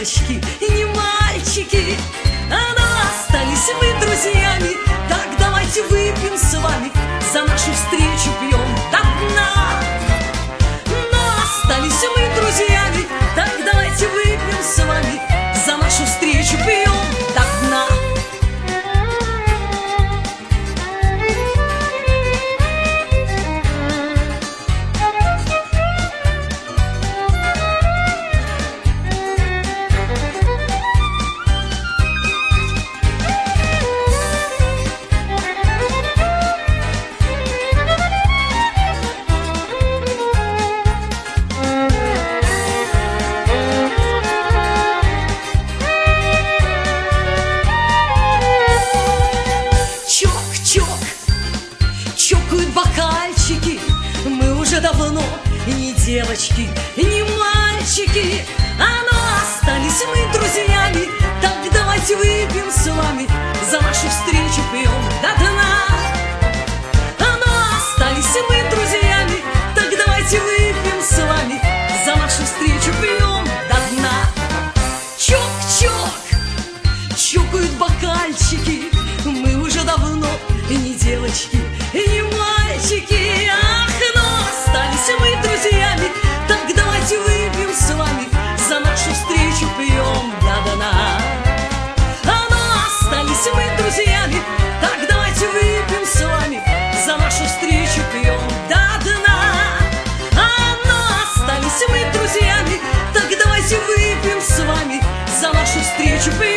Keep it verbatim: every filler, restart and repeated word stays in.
девочки, не мальчики, но остались мы друзьями. Так давайте выпьем с вами за нашу встречу, пьем до дна. Но остались мы друзьями, так давайте выпьем с вами за нашу встречу, пьем до дна. Чокают бокальчики, мы уже давно не девочки, не мальчики, но остались мы друзьями. Так давайте выпьем с вами за нашу встречу, пьем до дна. Но остались мы друзьями, так давайте выпьем с вами за нашу встречу, пьем до дна. Чок-чок, чокают бокальчики, мы уже давно не девочки, не мальчики, ах, но остались мы друзьями. Так давайте выпьем с вами за нашу встречу, пьем до дна. Но остались мы друзьями, так давайте выпьем с вами за нашу встречу, пьем до дна. Но остались мы друзьями, так давайте выпьем с вами за нашу встречу, пьем.